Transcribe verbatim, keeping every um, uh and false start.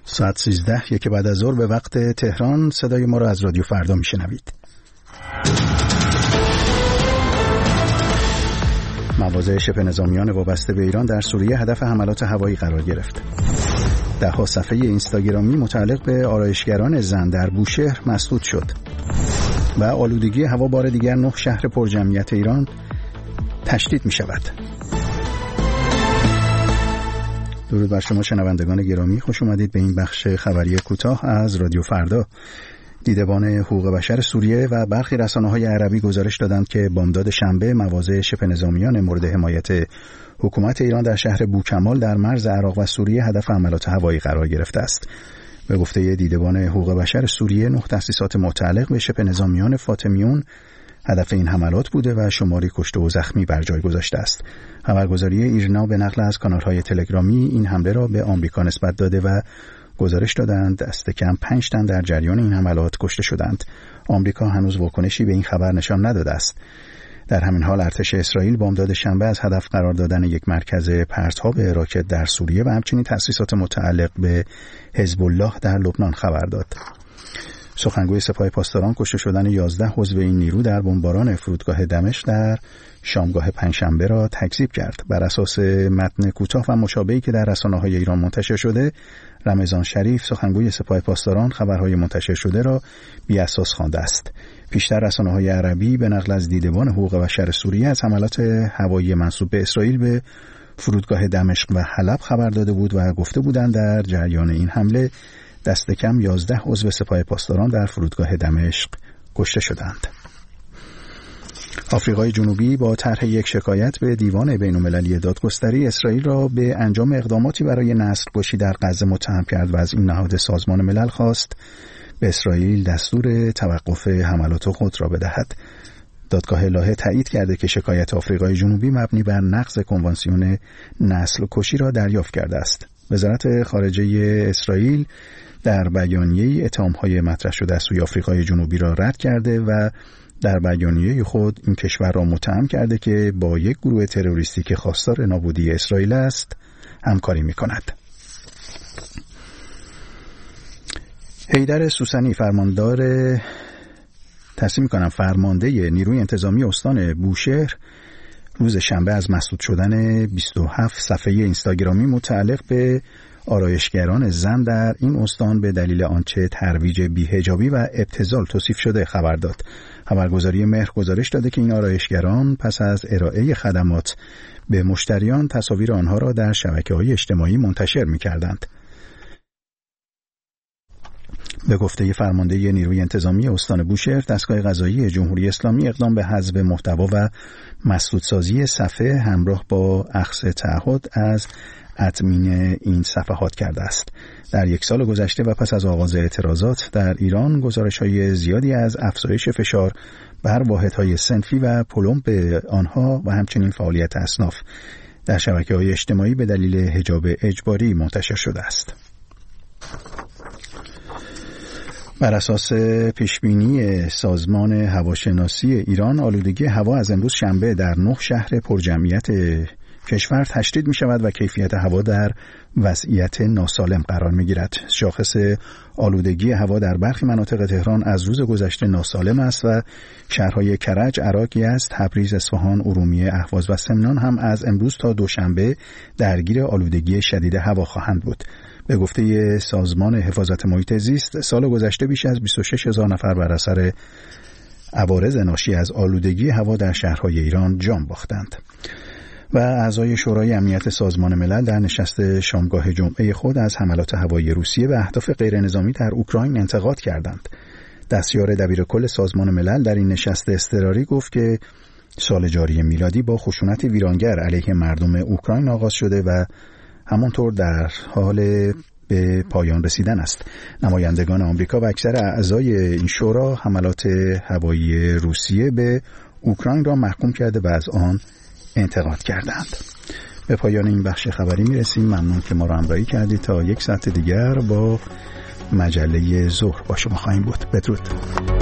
ساعت سیزده یک بعد از ظهر به وقت تهران صدای ما را از رادیو فردا میشنوید. مواضع شبه نظامیان وابسته به ایران در سوریه هدف حملات هوایی قرار گرفت. ده ها صفحه اینستاگرامی متعلق به آرایشگران زن در بوشهر مسدود شد. و آلودگی هوا بار دیگر نه شهر پرجمعیت ایران تشدید می شود. درود بر شما شنوندگان گرامی، خوش اومدید به این بخش خبری کوتاه از رادیو فردا. دیدبان حقوق بشر سوریه و برخی رسانه‌های عربی گزارش دادند که بامداد شنبه مواضع شبه نظامیان مورد حمایت حکومت ایران در شهر بوکمال در مرز عراق و سوریه هدف حملات هوایی قرار گرفته است. به گفته دیدبان حقوق بشر سوریه، نه تأسیسات متعلق به شبه نظامیان فاطمیون هدف این حملات بوده و شماری کشته و زخمی بر جای گذاشته است. خبرگزاری ایرنا به نقل از کانال‌های تلگرامی این حمله را به آمریکا نسبت داده و گزارش دادند دست کم پنج تن در جریان این حملات کشته شدند. آمریکا هنوز واکنشی به این خبر نشان نداده است. در همین حال ارتش اسرائیل بامداد شنبه از هدف قرار دادن یک مرکز پرتاب راکت در سوریه و همچنین تأسیسات متعلق به حزب الله در لبنان خبر داد. سخنگوی سپاه پاسداران کشته شدن یازده عضو این نیرو در بمباران فرودگاه دمشق در شامگاه پنجشنبه را تکذیب کرد. بر اساس متن کوتاه و مشابهی که در رسانه‌های ایران منتشر شده، رمضان شریف سخنگوی سپاه پاسداران خبرهای منتشر شده را بی اساس خوانده است. پیشتر رسانه‌های عربی به نقل از دیدبان حقوق بشر سوریه از حملات هوایی منسوب به اسرائیل به فرودگاه دمشق و حلب خبر داده بود و گفته بودند در جریان این حمله دست کم یازده عضو سپاه پاسداران در فرودگاه دمشق کشته شدند. آفریقای جنوبی با طرح یک شکایت به دیوان بین‌المللی دادگستری اسرائیل را به انجام اقداماتی برای نسل‌کشی در غزه متهم کرد و از این نهاد سازمان ملل خواست به اسرائیل دستور توقف حملات خود را بدهد. دادگاه لاهه تایید کرده که شکایت آفریقای جنوبی مبنی بر نقض کنوانسیون نسل‌کشی را دریافت کرده است. وزارت خارجه اسرائیل در بیانیه‌ای اتهام‌های مطرح شده از سوی آفریقای جنوبی را رد کرده و در بیانیه خود این کشور را متهم کرده که با یک گروه تروریستی که خواستار نابودی اسرائیل است همکاری می‌کند. حیدر سوسنی فرماندار تصمیم می‌کنم فرمانده نیروی انتظامی استان بوشهر روز شنبه از مسدود شدن بیست و هفت صفحه اینستاگرامی متعلق به آرایشگران زن در این استان به دلیل آنچه ترویج بی‌حجابی و ابتذال توصیف شده خبر داد. خبرگزاری مهر گزارش داده که این آرایشگران پس از ارائه خدمات به مشتریان تصاویر آنها را در شبکه‌های اجتماعی منتشر می‌کردند. به گفته فرمانده نیروی انتظامی استان بوشهر، دستگاه قضایی جمهوری اسلامی اقدام به حذف محتوا و مسدودسازی صفحه همراه با اخذ تعهد از ادمین این صفحات کرده است. در یک سال گذشته و پس از آغاز اعتراضات در ایران، گزارش‌های زیادی از افزایش فشار بر واحدهای صنفی و پلمب آنها و همچنین فعالیت اصناف در شبکه‌های اجتماعی به دلیل حجاب اجباری منتشر شده است. بر اساس پیشبینی سازمان هواشناسی ایران، آلودگی هوا از امروز شنبه در نه شهر پرجمعیت کشور تشدید می شود و کیفیت هوا در وضعیت ناسالم قرار می گیرد. شاخص آلودگی هوا در برخی مناطق تهران از روز گذشته ناسالم است و شهرهای کرج، عراق، یزد، تبریز، اصفهان، ارومیه، اهواز و سمنان هم از امروز تا دوشنبه درگیر آلودگی شدید هوا خواهند بود. به گفته سازمان حفاظت محیط زیست، سال گذشته بیش از بیست و شش هزار نفر بر اثر عوارض ناشی از آلودگی هوا در شهرهای ایران جان باختند. و اعضای شورای امنیت سازمان ملل در نشست شامگاه جمعه خود از حملات هوایی روسیه به اهداف غیرنظامی در اوکراین انتقاد کردند. دستیار دبیرکل سازمان ملل در این نشست اضطراری گفت که سال جاری میلادی با خشونت ویرانگر علیه مردم اوکراین آغاز شده و همانطور در حال به پایان رسیدن است. نمایندگان آمریکا و اکثر اعضای این شورا حملات هوایی روسیه به اوکراین را محکوم کرده و از آن انتقاد کردند. به پایان این بخش خبری میرسیم. ممنون که ما را همراهی کردید. تا یک ساعت دیگر با مجله ظهر با شما خواهیم بود. بدرود.